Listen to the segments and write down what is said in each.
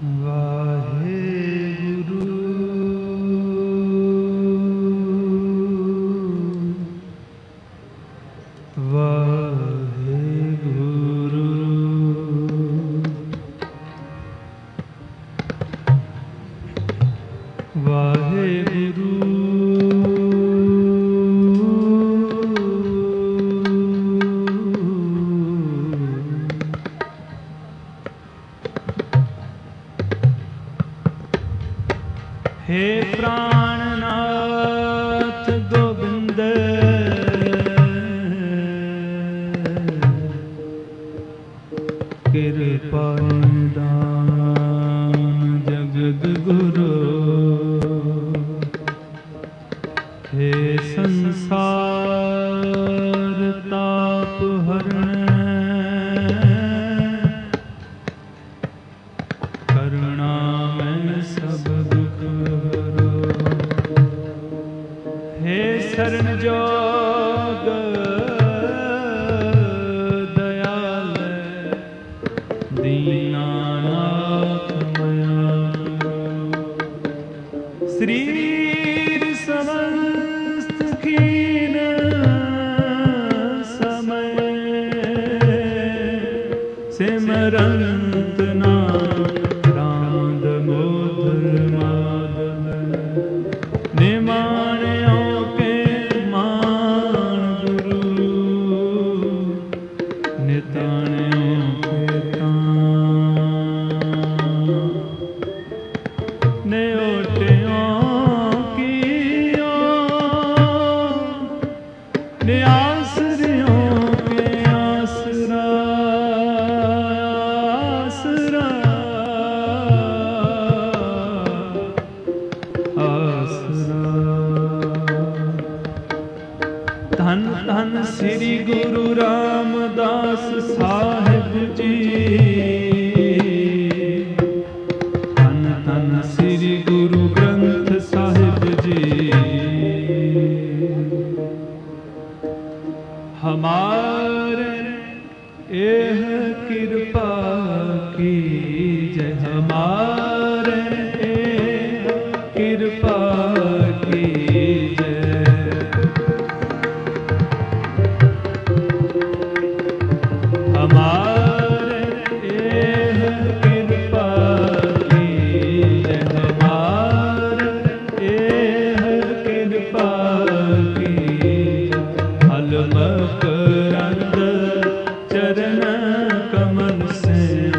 हे प्राणनाथ गोविंद कृपा निदान जगद गुरु हे संसार ताप हरण करुणा में सब दुख हे शरण जोग दयाल दीनानाथ शरीर समस्त खीन समय सिमरंत नाम राम मोदर माधव निमाणियों के मान गुरु निताणियों के तान न्योटियों की आसरियों के आसरा आसरा आसरा धन धन श्री गुरु रामदास साहिब जी धन धन श्री गुरु ग्रंथ साहिब जी हमारे एह कृपा की जय हमारे एह कृपा की जय हमारे एह कृपा की जय हमारे एह कृपा की अलमकरंद चरण कमल से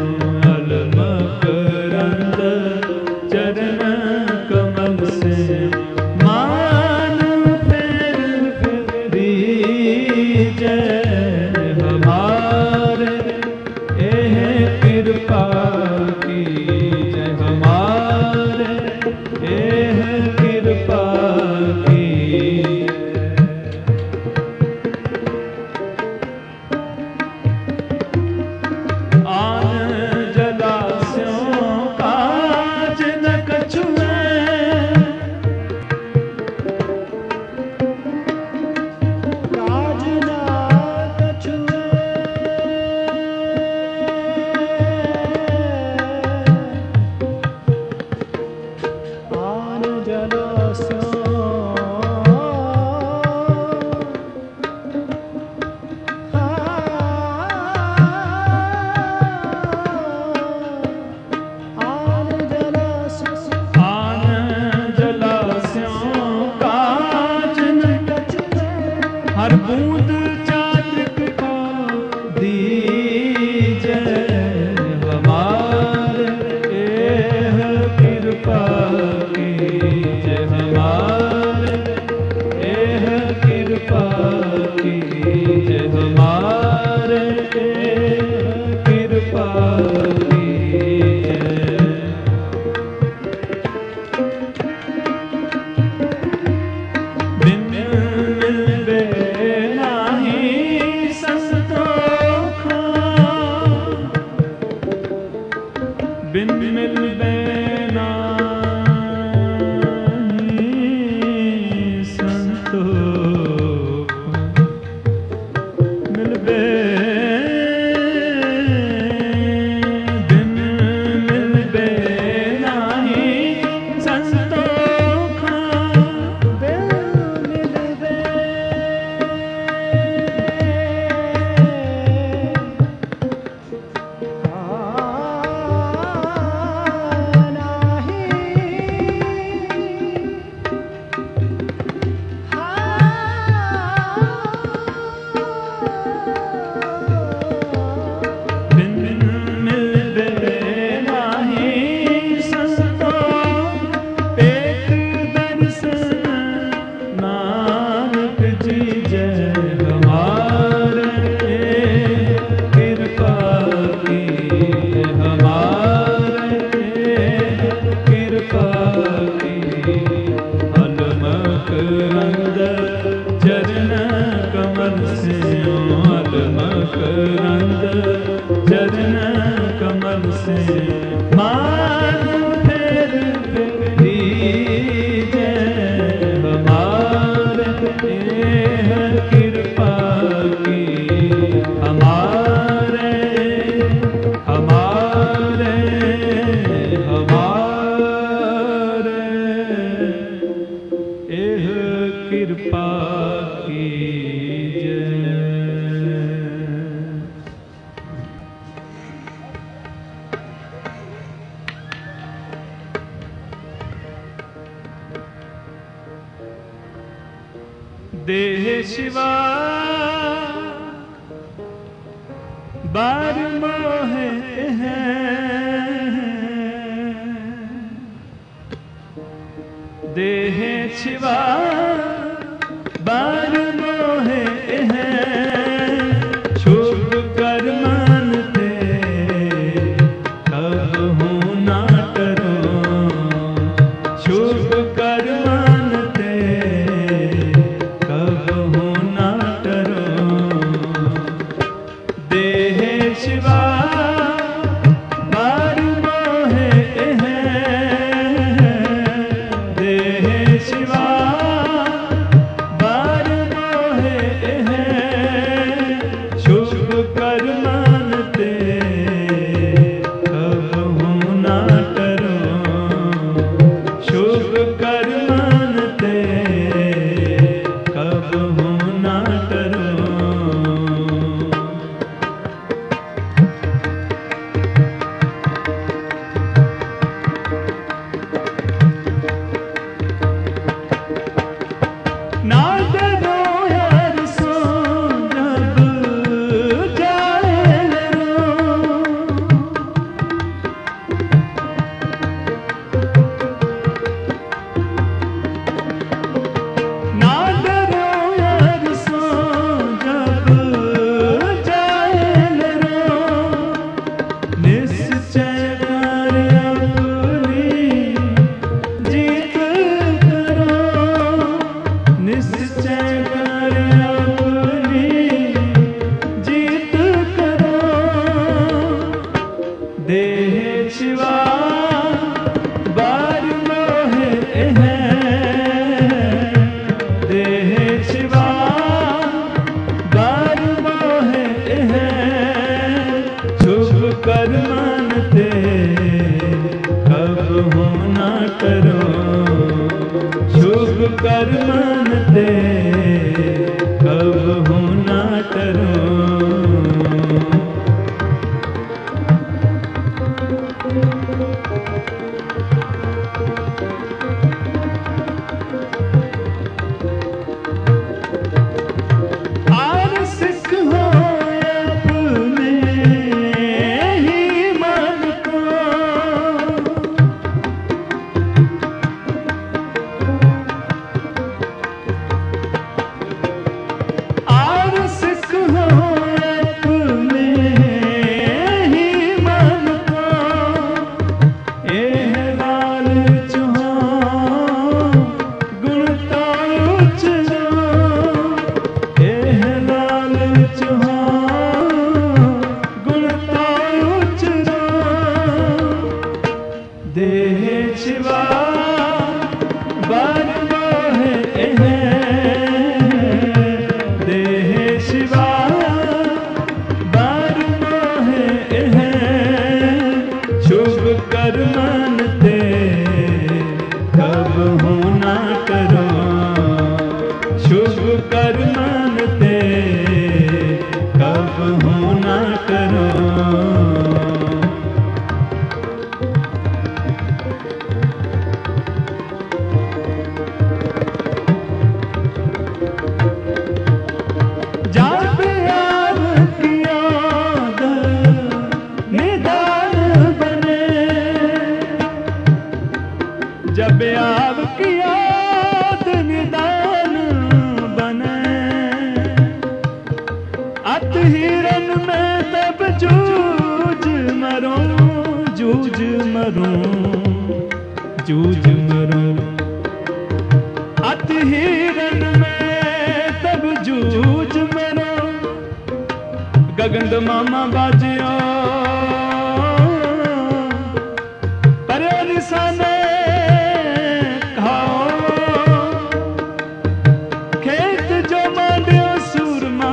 अलमकरंद चरण कमल से मान पैर फिरी जय हमारे एह कृपा की जय हमारे एह कृपा की आन जलाशयों काज न कछुए काज न कछुए आन जलाशयों हर बूंद चातक को दीजे हमारे एह कृपा की जय हमारे एह कृपा की जय हमारे एह कृपा की जय बिन मिलबे नाही संतोख बिन मिलबे नाही संतोख मिलबे बिन मिलबे देह शिवा बार मोहे है देह शिवा बार मोहे है शुभ कर्मन ते कब हूँ ना करो शुभ कर्मन ते कब हूँ ना करो देह शिवा बार मोहे है देह शिवा बार मोहे है शुभ कर्मन ते कब हूँ ना करो शुभ कर्मन ते कब हूँ ना करो ना डरो यार सो जब जाए रो ना डरो यार सो जब जाए रो निश्चय कर अपनी जीत करो निश्चय कर अपनी जीत करो देह शिवा बार मोहे है देह शिवा बार मोहे है शुभ कर्मन ते कब हूँ ना करो शुभ कर्मन ते कब हूँ ना करो आर सिख हो अपने ही मन को आर सिख हो अपने ही मन को एह लाल चुहा गुण ताउच एह लाल चुहा गुण ताउच देह शिवा बार मोहे है देह शिवा बार मोहे है शुभ कर्मन ते कब हूँ ना करो शुभ कर्मन ते कब हूँ ना करो जब याद किया निदान बने जब आपकी याद निदान बने अत हिरन में तब जूझ मरो जूझ मरो जूझ मरो अत हिरन में तब जूझ मरो गगन मामा बाजियो पर निशाने खाओ खेत जो मांडियो सूरमा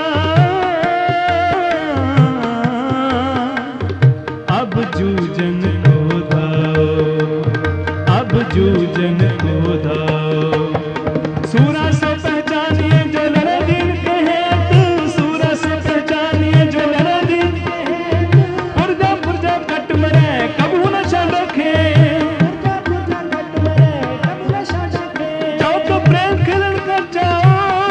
अब जूझन को धाओ अब जूझन को धाओ सूरा से पहचानिए जो लड़ दिन के हेतु सूरा से पहचानिए जो लड़ दिन के हेतु पुरजा पुरजा कट मरे कबू न रखे जाओ तो प्रेम खिलन कर जाओ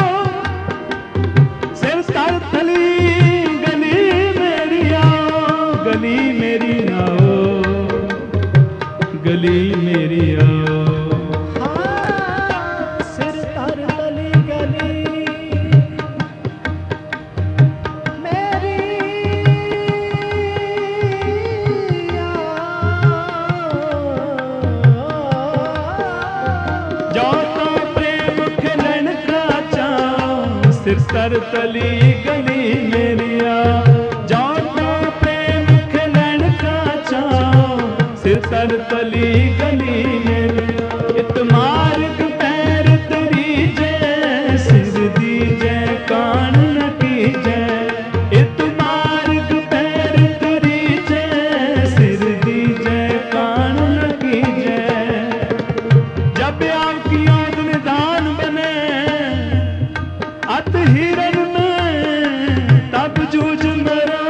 गली मेरी आओ। सिर तर तली गली मेरी जो तो प्रेम खिलन का चाओ, सिर तर तली गली मेरी आओ। जो तो प्रेम खिलन का चाओ, सिर तर तली गली मेरी। इत मार्ग पैर तरी जय, सिर दी जय कान न की जय। इत मार्ग पैर तरी जय, सिर दी जय कान न की जय। जब आपकी याद निदान बने अत हिरन में, तब जूझ मरा।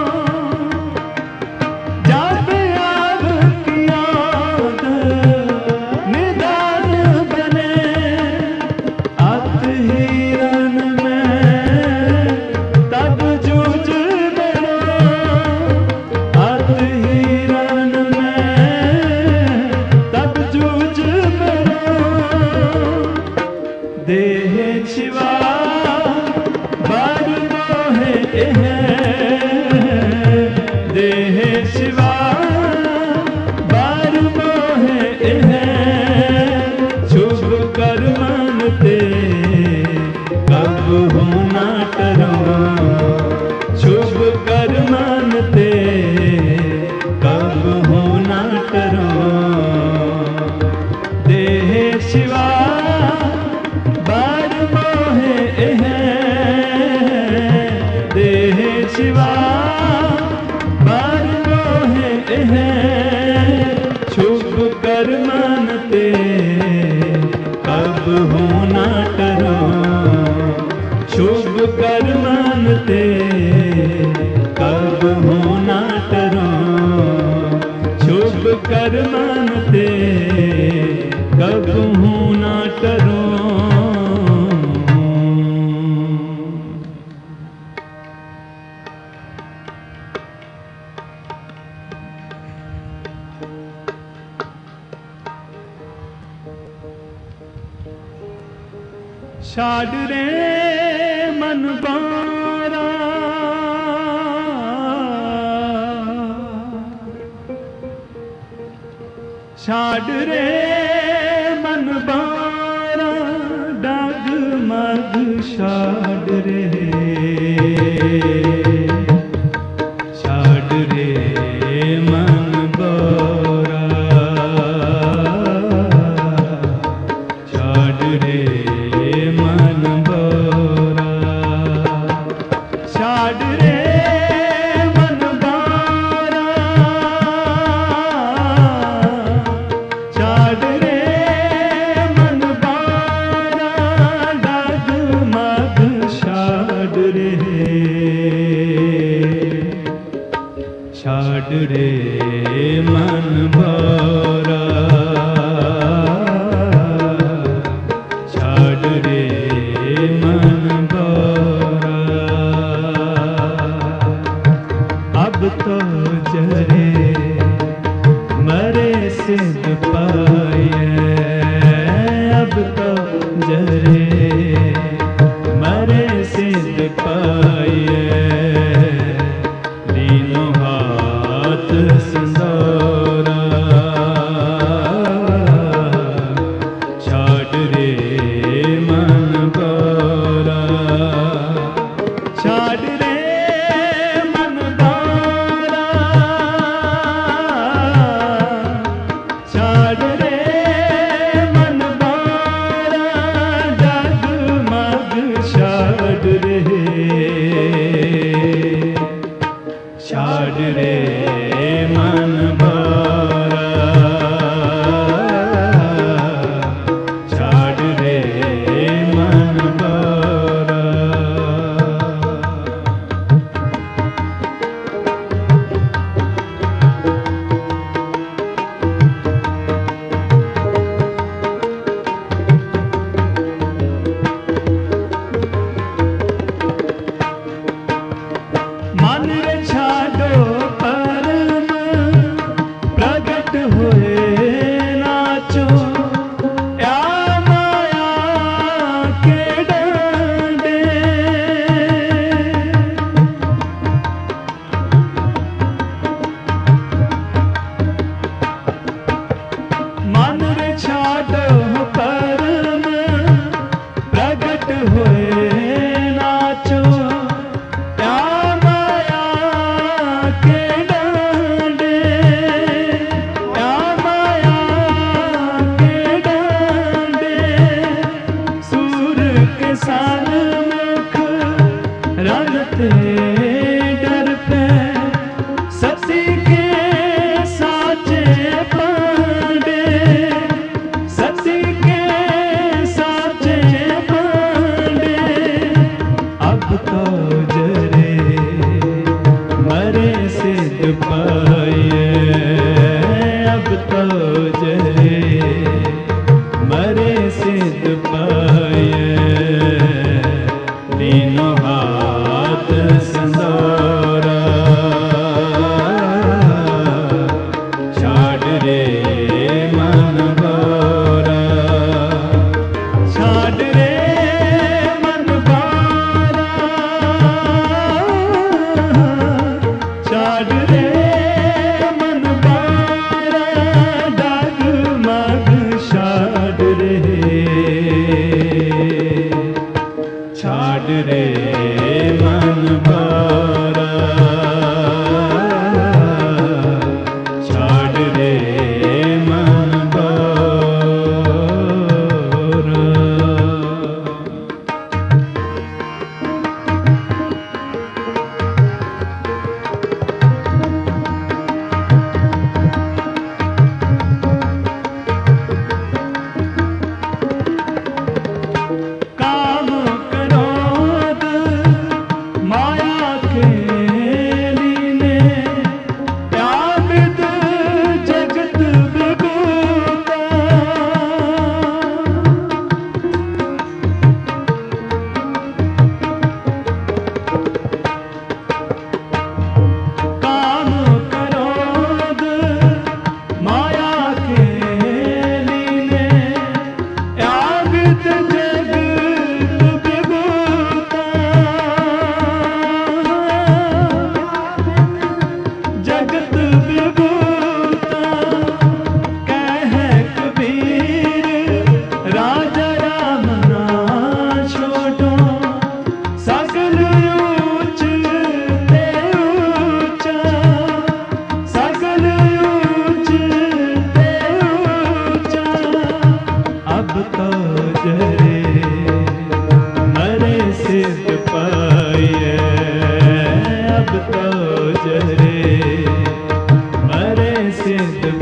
जब आपकी याद निदान बने अत हिरन में, तब जूझ मरा। अत हिरन में तब जूझ मरा। देह शिवा बार मोहे है, देह शिवा बार मोहे है। शुभ कर्मन ते कब हूँ ना करो, शुभ कर्मन ते कब हूँ ना करो। देह शिवा बार मोहे है, देह शिवा बार मोहे है। शुभ कर्मन ते कब हूँ ना करो, शुभ कर्मन ते कब हूँ ना करो। शुभ कर्मन ते कब हूँ ना करो। छाड़ रे मन बारा, छाड़ रे मन बारा। डगमग छाड़ रे, छाड़ रे मन बारा। छाड़ रे मन बारा, छाड़ रे मन बारा। छाड़ रे मन बारा। डगमग छाड़ रे, छाड़ रे मन बारा। छाड़ रे मन बारा। अब तो जरे मरे सिद्ध पाए, अब तो जरे मरे सिद्ध पाए। लीनो हाथ संसारा, छाड़ रे मन बारा। छाड़ रे मन बारा, छाड़ रे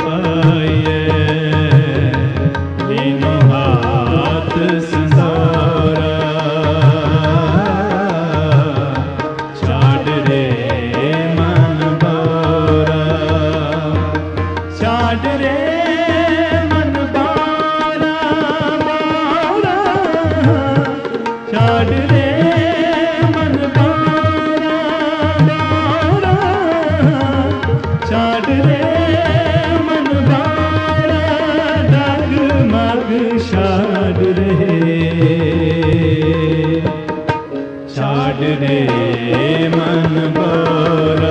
पाइए तीनों हाथ संसारा छाड़ रे मन बोरा छाड़ रे मन बोरा बोरा छाड़ रे मन बोरा बोरा छाड़ रे मन बोरा डगमग छाड़ रे मन बोरा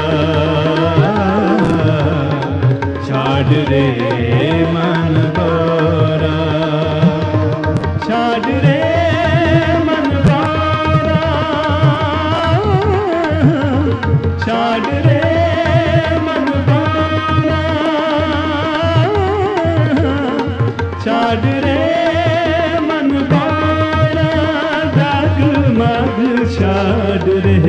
छाड़ रे मन बोरा छाड़ रे मन बोरा छाड़ रे मन बोरा छाड़ रे मन बोरा डगमग छाड़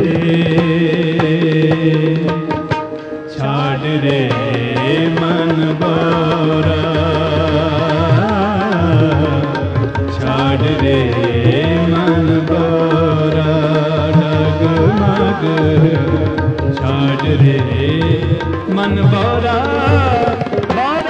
रे मन बोरा छाड़ रे मन बोरा डगमग छाड़ रे मन बोरा बोरा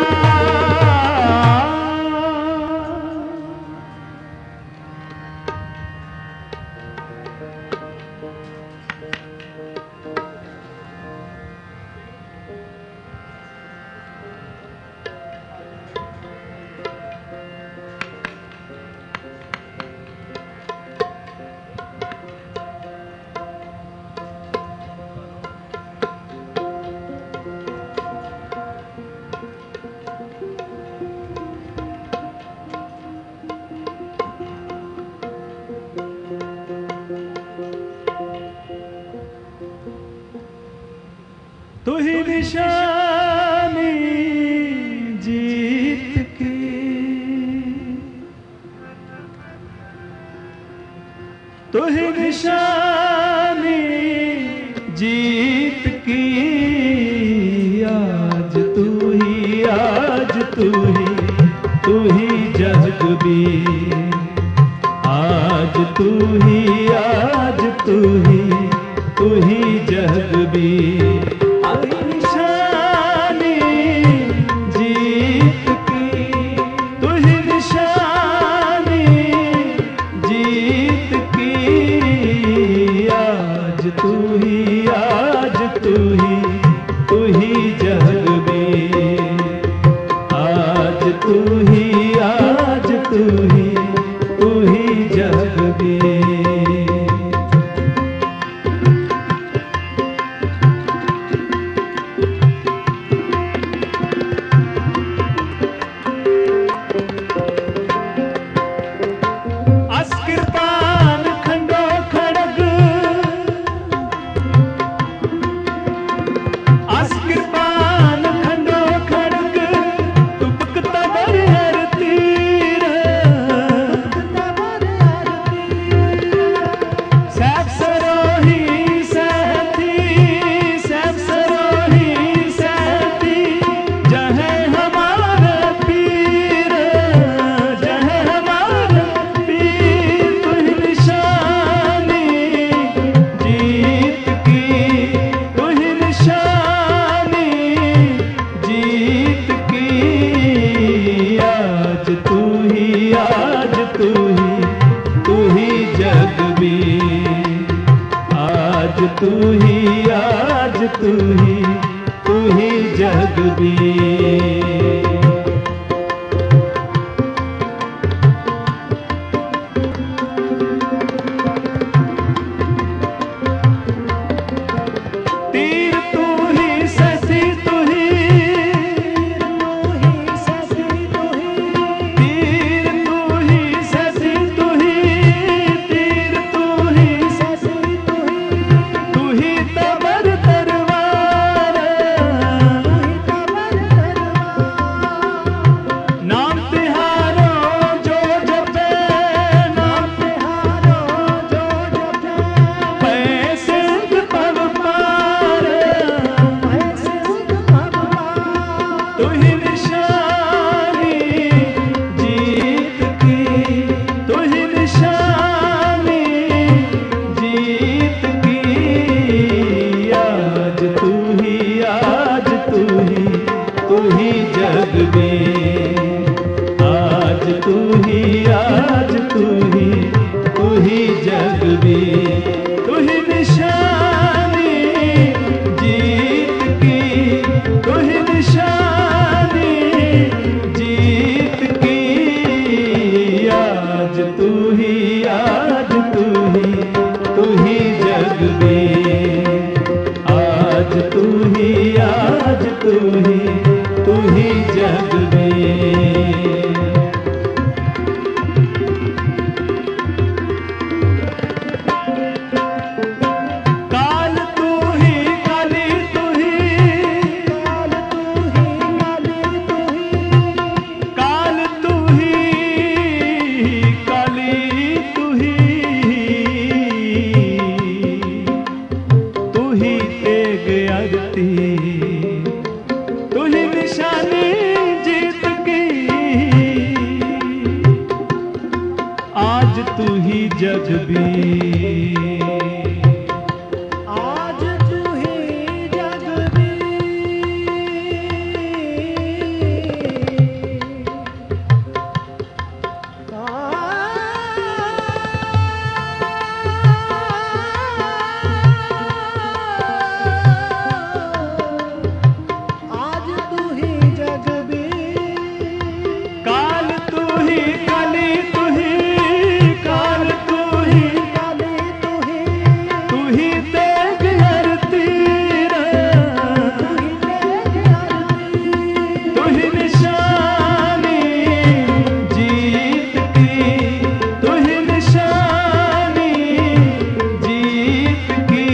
तू ही निशानी जीत की तू ही निशानी जीत की आज तू ही जगबी आज तू ही जगबी निशानी जीत की तू ही निशानी जीत की आज तू ही जगबी आज तू ही जगबी तू ही जगबी निशानी जीत की, तू ही निशानी जीत की। आज तू ही जग में, आज तू ही जग में, तू ही निशानी जीत की, तू ही निशानी जीत की। आज तू ही जग में, आज तू ही जग में। काल तू ही काली तू ही, काल तू ही काली तू ही, तू ही तेग आरती, तू ही निशानी जीत की। आज तू ही जग भी, आज तू ही जग भी, आज तू ही जग भी। काल तू ही काली तू ही, काल तू ही काली तू ही, तू ही तेग आरती रे, तू ही निशानी जीत की, तू ही निशानी जीत की।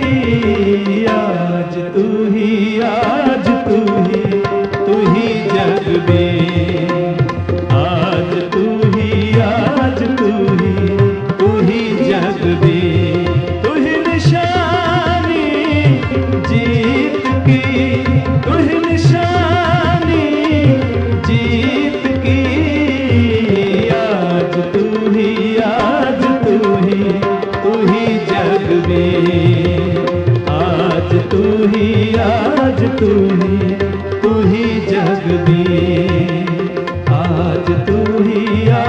आज तू ही जग में, आज तू ही जग में, तू ही निशानी जीत की, तू ही निशानी जीत की। आज तू ही जग में, आज तू ही जग में। आज तू ही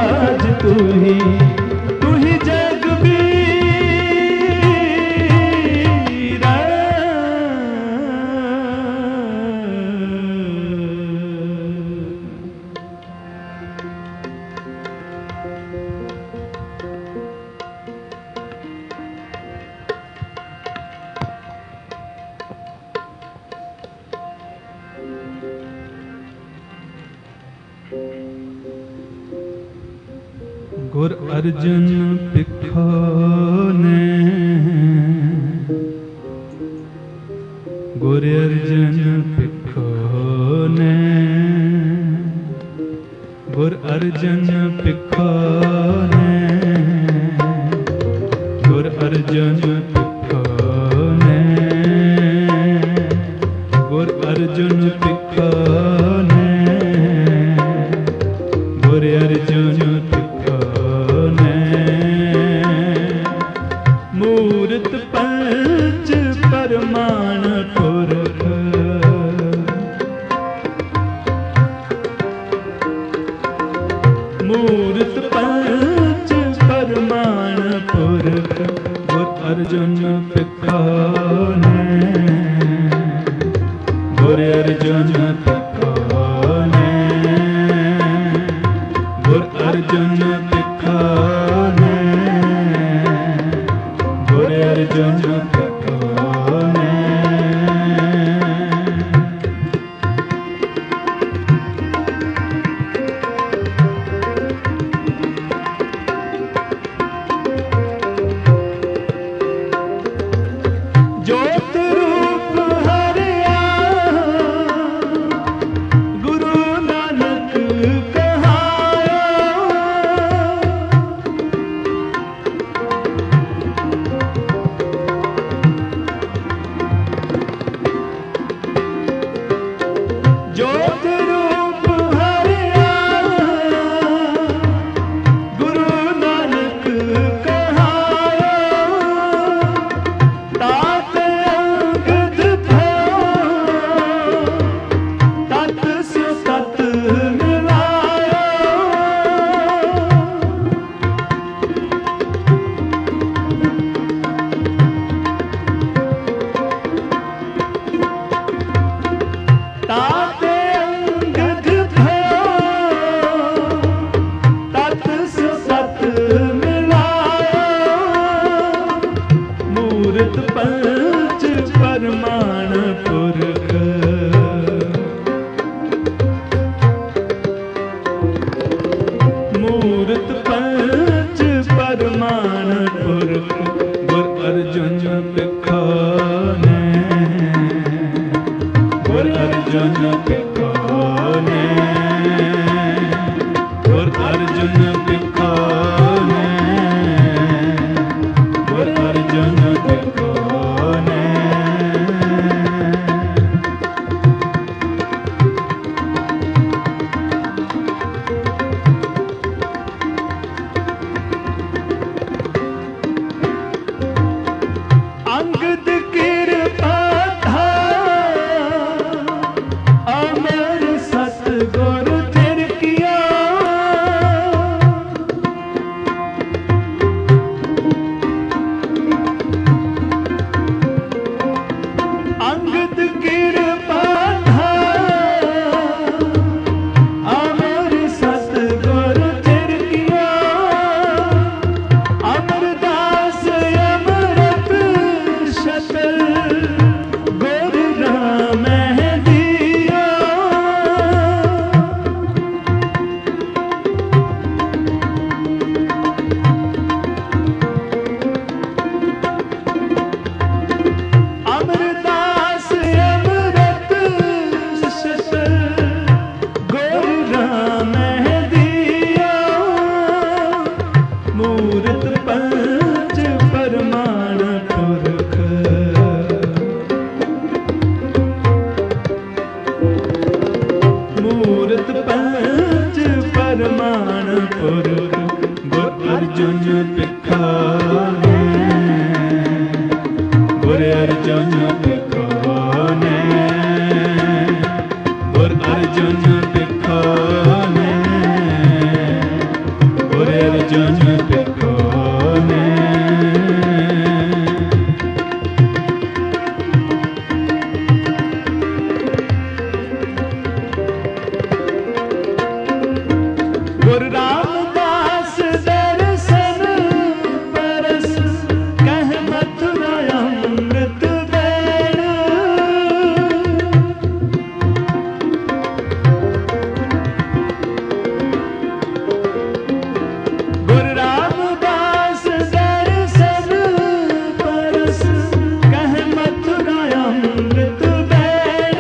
जग बीरा। गुर अर्जुन पिखो ने, गुर अर्जुन पिखो ने, गुर अर्जुन पिखो ने, गुर अर्जुन पिखो ने, गुर अर्जुन पिखो ने, गुर अर्जुन मूर्त पंच परमाण पुरख, मूर्त पंच परमाण पुरख। गुर अर्जुन पिखो ने, गुर अर्जुन पिखो ने, गुर अर्जुन पिखो ने, गुर अर्जुन पिखो ने। ज्योत रूप हरिया गुरु नानक कहायो, परमाण पुरख गुर अर्जुन पिखाने गुर अर्जुन पिखाने गुर अर्जुन पिखाने गुर अर्जुन पिखाने गुरु रामदास दर्शन परस कह मथुरा अमृत बेण गुरु रामदास दर्शन परस कह मथुरा अमृत बेण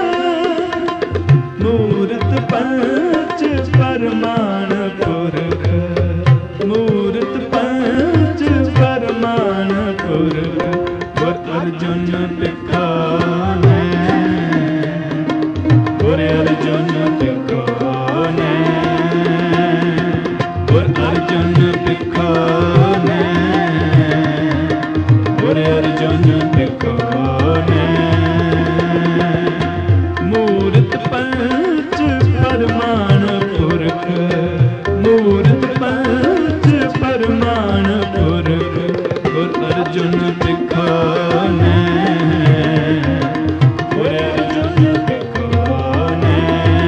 मूरत पंच परमाण पुरख मूरत पंच परमाण पुरख गुर अर्जुन पिखाने गुर अर्जुन पिखाने गुर अर्जुन पिखाने गुर अर्जुन पिखाने मूरत पंच परमाण पुरख मूरत पंच परमाण पुरख गुर अर्जुन पिखाने गुर अर्जुन पिखाने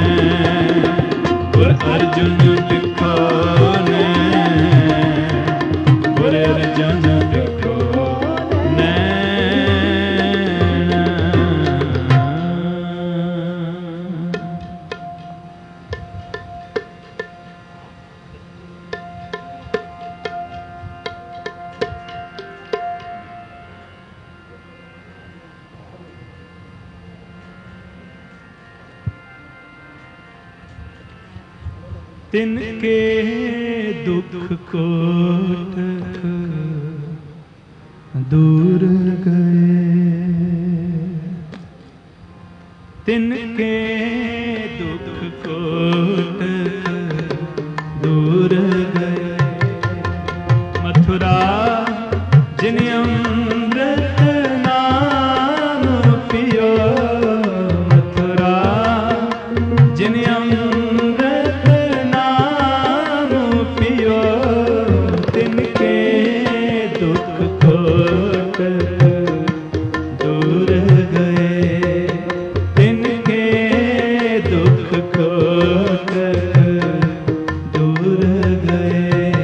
गुर अर्जुन पिखाने गुर अर्जुन पिखाने तिनके दुख कोटक दूर गए तिनके दुख कोटक दूर गए मथुरा जिन अमृत नाम पियो मथुरा जिन अमृत नाम पियो तिनके दुख कोटक दूर गए तिनके दुख कोटक दूर गए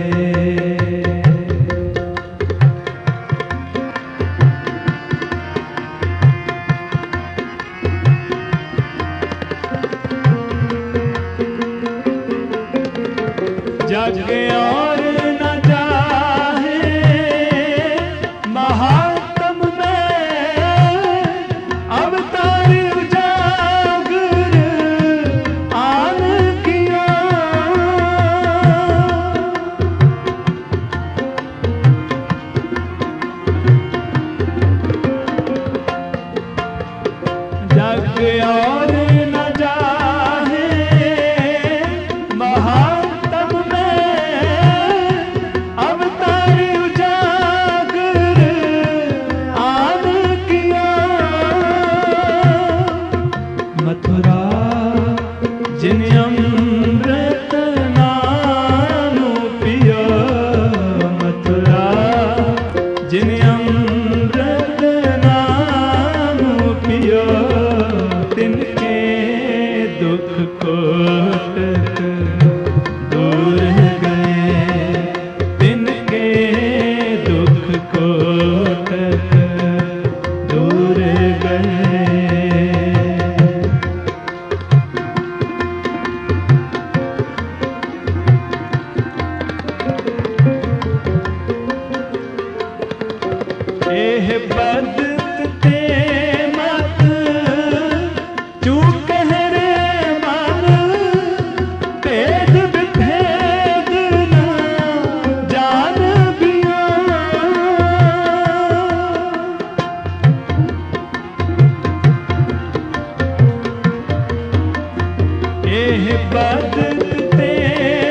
जग और न जाहे महात्म में अवतार उजागर आन किया जग और न जाहे महात्म अवतार उजागर आन किया मथुरा जिन अमृत नाम पियो मथुरा जिन अमृत नाम पियो तिनके दुख कोटक दूर गए तिनके दुख कोटक दूर गए एह बदते मत चूक रे मन भेद विभेद न जान बिया एह बदते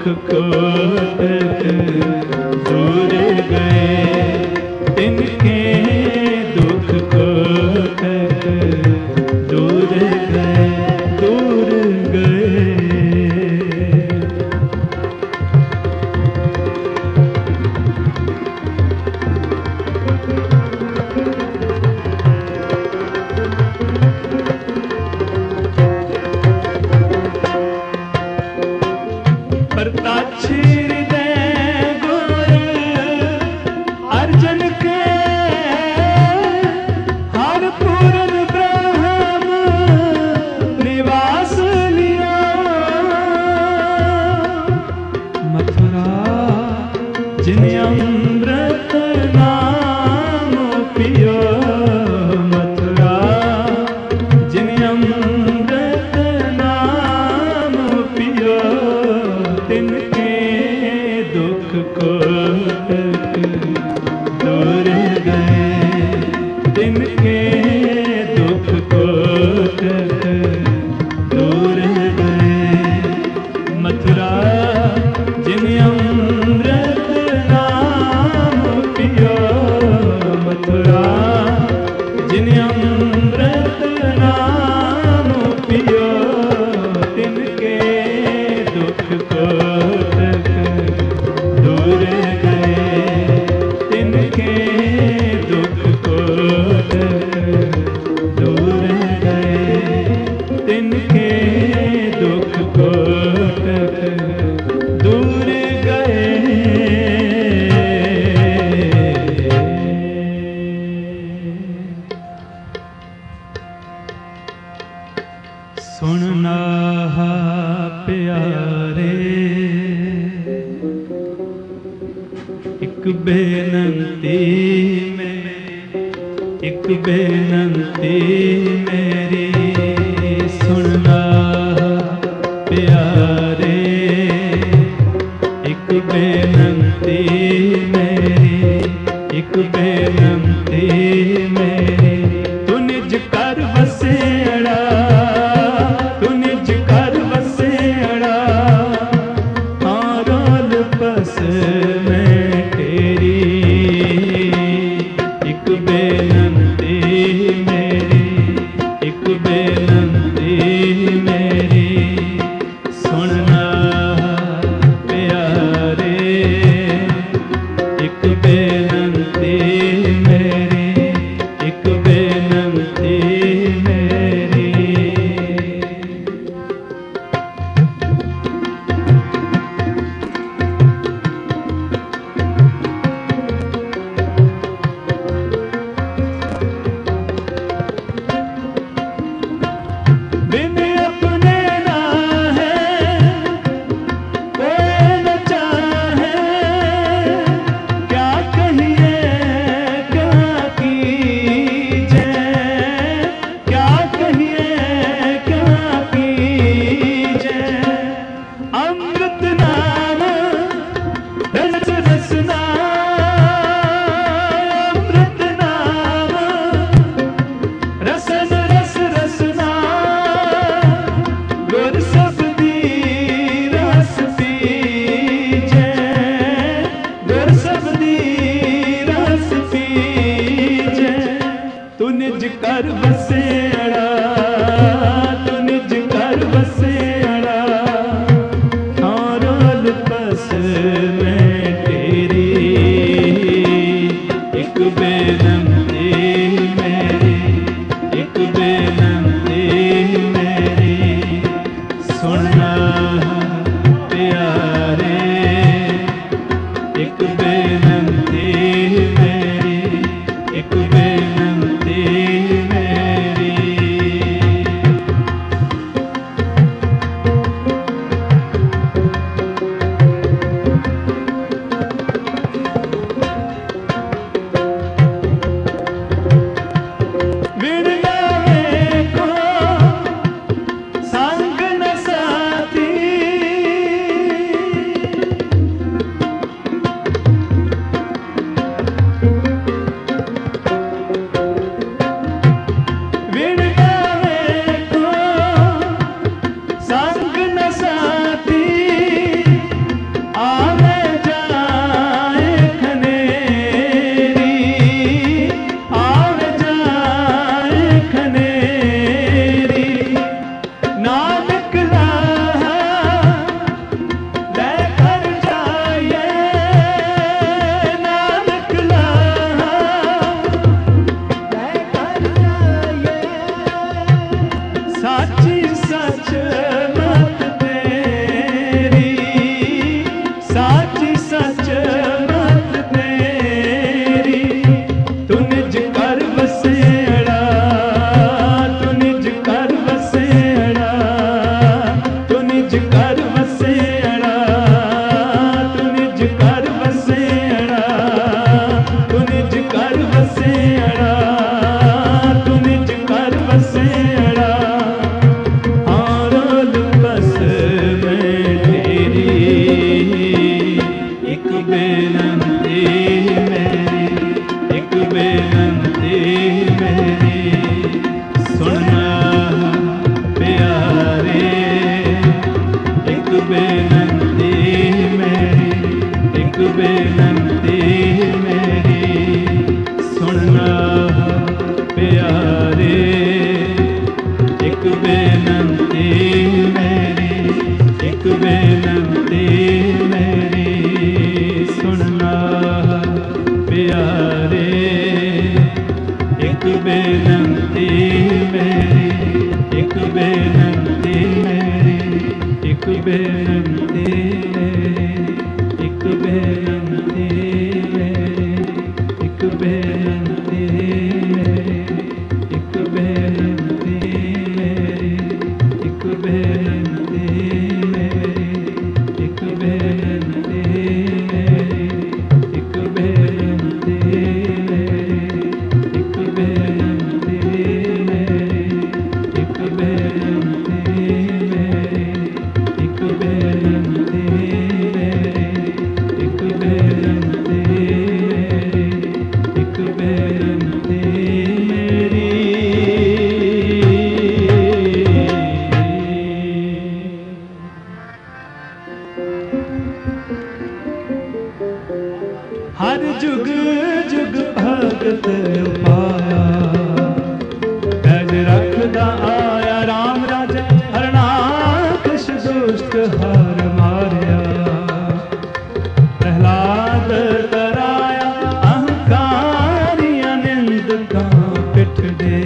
कोटक दूर गए, तिनके दुख कोटक दूर गए, दूर गए। अमृत नाम पियो मथुरा, जिन अमृत नाम पियो, तिनके दुख कोटक दूर गए, तिनके दुख कोटक दूर गए। मथुरा जिन अमृत मथुरा जिन अमृत नाम पियो, तिनके दुख कोटक दूर गए, तिनके दुख कोटक दूर गए, तिनके दुख कोटक दूर गए। सुनना प्यारे एक बेनती में, एक बेनती मेरी सुनना प्यारे, एक बेनती मेरी, एक बेनती मेरी, तू निज कर बसेड़ा, कर बसेड़ा, तू निज कर बसेड़ा, रोल बस में तेरी, एक बेनती मेरी, एक बेनती मेरी, सुनना प्यारे, एक बेनती मेरी, एक बेनती मेरी। ਬੇਨਤੀ ਇੱਕ ਬੇਨਤੀ ਇੱਕ ਬੇਨਤੀ ਇੱਕ ਬੇਨਤੀ ਇੱਕ ਬੇਨਤੀ ਇੱਕ ਬੇਨਤੀ ਇੱਕ ਬੇਨਤੀ ਇੱਕ ਬੇਨਤੀ ਇੱਕ ਬੇਨਤੀ ਇੱਕ ਬੇਨਤੀ ਇੱਕ ਬੇਨਤੀ ਇੱਕ ਬੇਨਤੀ ਮੇਰੀ ਹਰ ਜੁਗ ਜੁਗ ਭਗਤ ਪਾਇਆ ਪੈਜ ਰੱਖਦਾ ਆਇਆ ਰਾਮ ਰਾਜਾ ਹਰਨਾਕਸ਼ ਦੁਸ਼ਟ ਹਰ ਮਾਰਿਆ ਪ੍ਰਹਿਲਾਦ ਤਰਾਇਆ ਅਹੰਕਾਰੀਆਂ ਨਿੰਦਕਾਂ ਪਿੱਠ ਦੇ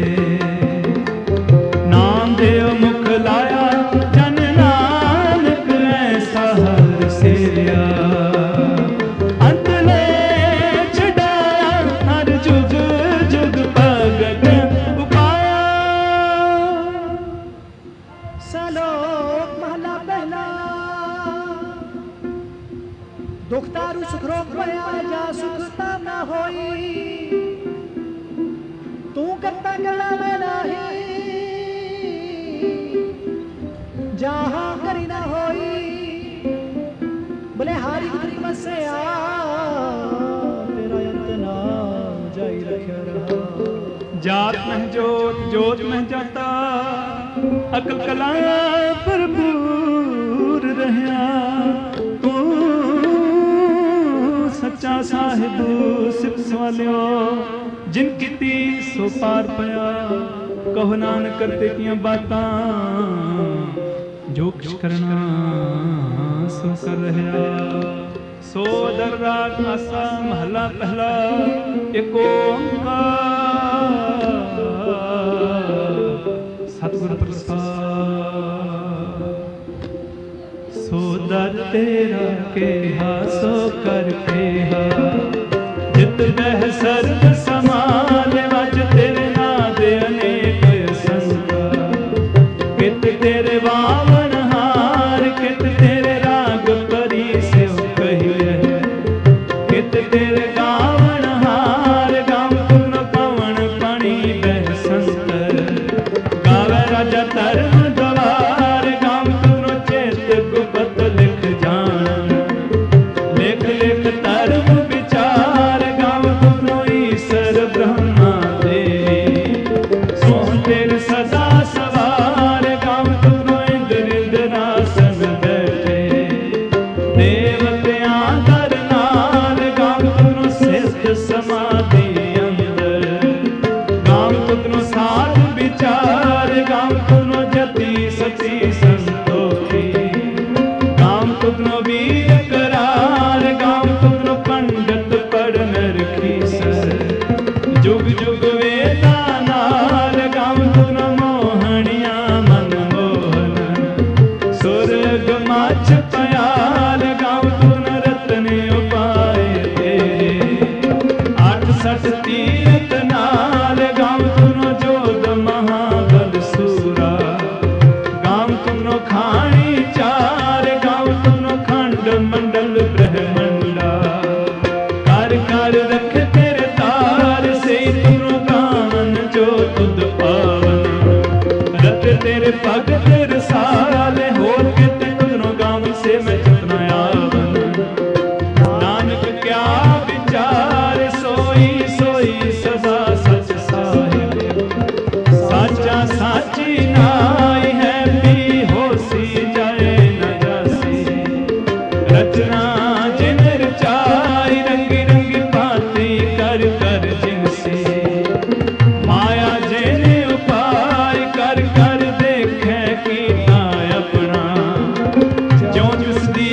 ਨਾਮ ਦੇਵ ਮੁਖ ਲਾਇਆ ਜਨ ਨਾਨਕ ਐਸਾ ਹਰ ਸੇਵਿਆ ਅੰਤ ਲੈ ਛਡਾਇਆ ਹਰ ਜੁਗ ਜੁਗ ਭਗਤ ਉਪਾਇਆ। ਸਲੋਕ ਮਹਲਾ ਪਹਿਲਾ ਦੁਖ ਤਾਰੂ ਸੁਖ ਰੋਗ ਭਇਆ ਜਾ ਸੁਖਤਾ ਨਾ ਹੋਈ ਤੂੰ ਕਰਤਾ ਕਰਣਾ ਮੈਂ ਨਹੀਂ ਜਹਾਂ ਕਰੀ ਨਾ ਹੋਈ ਬਲਿਹਾਰੀ ਕਰੀ ਮਸਿਆ ਤੇਰਾ ਅੰਤ ਨਾ ਜਾਈ ਰੱਖਿਆ ਰਹਾ। ਜਾਤ ਮਹਿ ਜੋਤ ਜੋਤ ਮਹਿ ਜਾਤਾ ਅਕਲ ਕਲਾ ਭਰਪੂਰ ਰਹਿਆ ਤੂੰ ਸੱਚਾ ਸਾਹਿਬ ਸਿਫਤ ਸਵਾਲਿਓ ਜਿਨ ਕੀਤੀ ਸੋ ਪਾਰ ਪਿਆ ਕਹੋ ਨਾਨਕ ਕਰਤੇ ਕੀਆਂ ਬਾਤਾਂ ਜੋ ਕੁਛ ਕਰਨਾ ਸੋ ਕਰ ਰਹਿਆ। ਸੋ ਦਰਰਾਗ ਆਸਾ ਮਹਲਾ ਪਹਿਲਾ ਏਕ ਓੰਕਾਰ ਸਤਿਗੁਰ ਪ੍ਰਸਾਦ। ਸੋ ਦਰ ਤੇਰਾ ਕੇਹਾ ਸੋ ਕਰ ਕੇਹਾ ਜਿਤ ਬਹਿ ਸਰਬ ਸਮਾਲ ਵਜ ਤੇਰੇ ਨਾਦ ਅਨੇਕ ਸੰਗਾ ਕਿਤ ਤੇਰੇ ਵਾਵਣ ਹਾਰ ਕਿਤ ਤੇਰੇ ਰਾਗ ਪਰੀ ਸਿਉ ਕਹੀਏ ਕਿਤ ਤੇਰੇ ਗਾਵਣ ਹਾਰ ਗਾਵ ਤੁਨ ਪਵਨ ਪਣੀ ਬਹਿ ਸੰਤਰ ਗਾਵੇ ਰਾਜਾ ਧਰਮ ਦਵਾਰ ਗਾਵ ਤੁਨ ਚੇਤ ਗੁਪਤ ਲਿਖ ਜਾਣ ਲਿਖ ਲਿਖ ਧਰਮ ਵਿਚਾਰ ਗਾਵ ਤੁਨ ਈਸ਼ਰ ਬ੍ਰਹਮਾ ਦੇਵੀ ਸੋਹ ਤੇਰੇ ਸਦਾ ਸਵਾਰ ਗਾਵ ਤੁਨ ਇੰਦਰ ਇੰਦਰਾਸਨ ਬੈਠੇ ਦੇਵਤਿਆਂ ਦਰ ਨਾਲ ਗਾਵ ਤੁਨ ਸਿੱਧ ਸਮਾਧੀ ਅੰਦਰ ਗਾਵ ਤੁਨ ਸਾਧ ਵਿਚਾਰ ਗਾਵ ਤੁਨ ਜਤੀ ਸਤੀ ਸੰਤੋਖੀ ਗਾਵ ਤੁਨ ਵੀਰ ਕਰਾਰ ਗਾਵ ਤੁਨ ਪੰਡਤ ਪੜਨ ਰਖੀ ਸਰ ਜੁਗ ਜੁਗ ਵੇਦਾ ਨਾਲ ਗਾਵ ਤੁਨ ਮੋਹਣੀਆਂ ਮਨ ਮੋਹਨ ਸੁਰਗ ਮਾਛ ਪਿਆਲ ਗਾਵ ਤੁਨ ਰਤਨ ਉਪਾਏ ਤੇਰੇ ਅੱਠ ਸੱਠ ਤੀਰਥ ਨਾਲ ਗਾਵ ਤੁਨ ਜੋਧ ਮਹਾਬਲ ਸੂਰਾ ਗਾਵ ਤੁਨ ਖਾਣੀ ਚਾਰ ਗਾਵ ਤੁਨ ਖੰਡ ਮੰਡਲ ਬ੍ਰਹਮੰਡਾ ਕਰ ਕਰ ਰਖ ਤੇਰੇ ਤਾਰ ਸੇ ਤੁਨ ਗਾਵਨ ਜੋ ਤੁਧ ਪਾਵਨ ਰਤ ਤੇਰੇ ਭਗਤ ਰਸਾਲੇ ਹੋਰ ਕਿਤੇ ਤੁਧਨੋ ਗਾਵਨ ਸੇ ਮੈਂ ਚਤਨਾ ਆਵਨ ਨਾਨਕ ਕਿਆ ਵਿਚਾਰ ਸੋਈ ਸੋਈ ਸਦਾ ਸਚ ਸਾਹਿਬ ਸਾਚਾ ਸਾਚੀ ਨਾਈ ਹੈ ਵੀ ਹੋਸੀ ਜਾਏ ਨ ਜਾਸੀ ਰਚਨਾ ਜਿਨ ਰਚਾਈ ਰੰਗੀ ਰੰਗੀ ਭਾਂਤੀ ਕਰ ਕਰ ਜਿਨਸੀ ਮਾਇਆ ਜਿਹਨੇ ਉਪਾਇ ਕਰ ਕਰ ਦੇਖੈ ਕੀਤਾ ਆਪਣਾ ਜਿਉ ਜਿਸ ਦੀ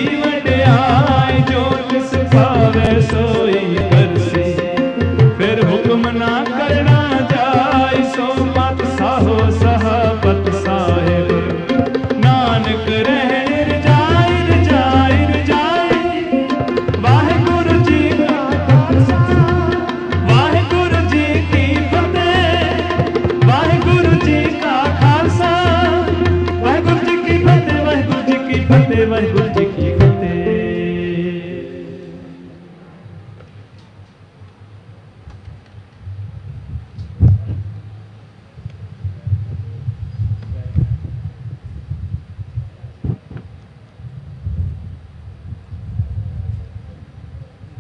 ब्रज की